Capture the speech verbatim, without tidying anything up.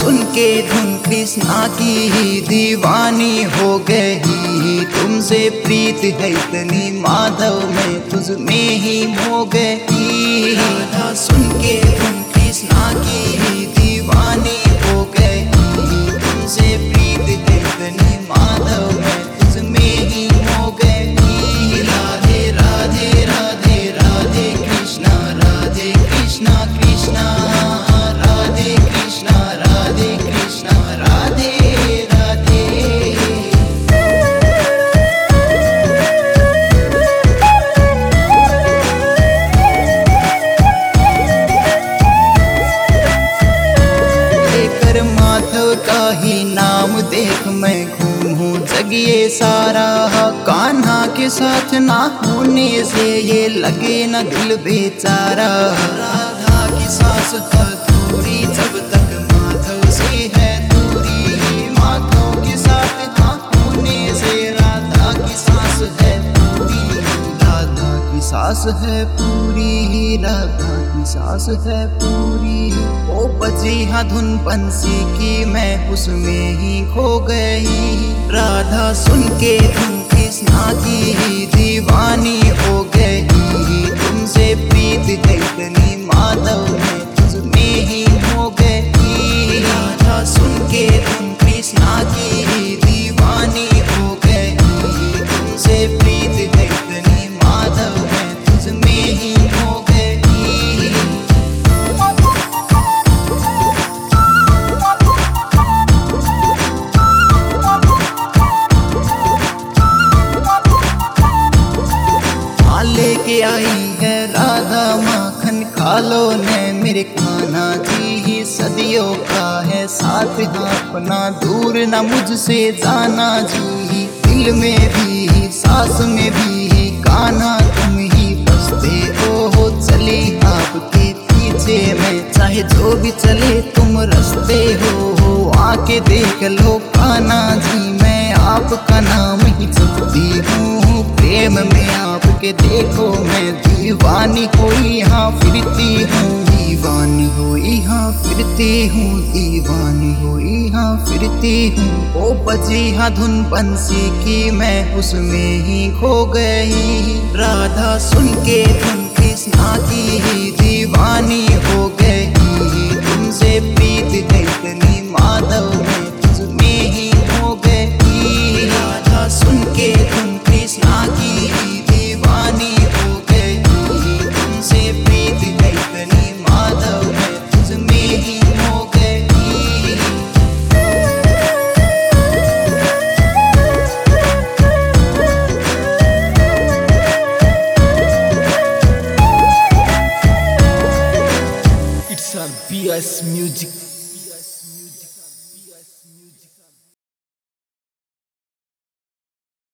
सुन के धुन कृष्णा की ही दीवानी हो गई। तुमसे प्रीत है इतनी माधव मैं तुझ में ही हो गई। राधा सुन के धुन कृष्णा की ही दीवानी हो गई। तुमसे प्रीत है इतनी माधव मैं तुझ में ही हो गई। राधे राधे राधे राधे कृष्णा राधे कृष्णा कृष्णा राधे कृष्णा राधे कृष्णा राधे राधे। लेकर माधव का ही नाम देख मैं घूमूं जगिए सारा। कान्हा के साथ ना होने से ये लगे न दिल बेचारा। राधा की सांस अधूरी जब तक माधव से है दूरी। माधव के साथ ना होने से राधा की सांस है पूरी। राधा की सांस है पूरी राधा की सांस है पूरी। ओ बजी हाँ धुन बंसी की मैं उसमें ही खो गई। राधा सुन के धुन कृष्णा की ही दीवानी हो गई। तुमसे प्रीत है इतनी माधव मैं तुझ में ही हो गई। राधा सुन के धुन कृष्णा की ही दीवानी हो गई। तुमसे प्रीत है इतनी माधव मैं तुझ में ही हो गई। लेके आई है राधा माखन खालो ने मेरे कान्हा जी ही सदियों का है साथ अपना दूर न मुझसे जाना जी। दिल में भी सांस में भी कान्हा तुम ही बसते हो। चली आपके पीछे मैं चाहे जो भी चले तुम रस्ते हो। आके देख लो कान्हा जी मैं आपका नाम ही जपती हूँ। प्रेम में आपके देखो मैं दीवानी हो यहाँ फिरती हूँ। दीवानी हो यहाँ फिरती हूँ दीवानी हो यहाँ फिरती हूँ। ओ बजी हाँ धुन बंसी की मैं उसमें ही खो गई। राधा सुन के धुन कृष्णा की ही दीवानी हो गई। तुमसे प्रीत है इतनी माधव मैं तुझ में ही हो गई। राधा सुन के धुन कृष्णा की ही दीवानी हो गई। तुमसे प्रीत है इतनी माधव मैं तुझ में ही हो गई। It's a B S Music